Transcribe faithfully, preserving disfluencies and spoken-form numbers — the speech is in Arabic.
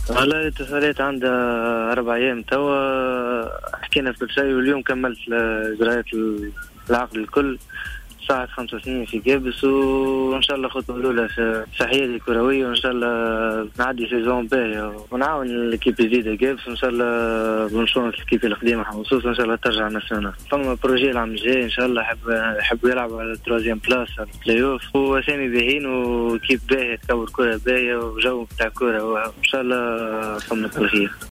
والله اتصالات عندها أربع أيام توا، حكينا في كل شيء، واليوم كملت إجراءات العقد الكل ساعة خمسة سنين في جابس، وإن شاء الله خطوة الأولى في حياتي الكروية، وإن شاء الله نعدي سيزون باهية ونعاون الكيب جديدة جابس، وإن شاء الله بنشون الكيب القديمة خصوصا إن شاء الله ترجع ناسيونال. فما بروجي العام الجاي إن شاء الله حب حب يلعب على التروازيام بلاس على البلاي أوف، وأسامي باهين وكيب باهي تكور كرة باهية وجو بتاع كرة، وإن شاء الله فما التوفيق.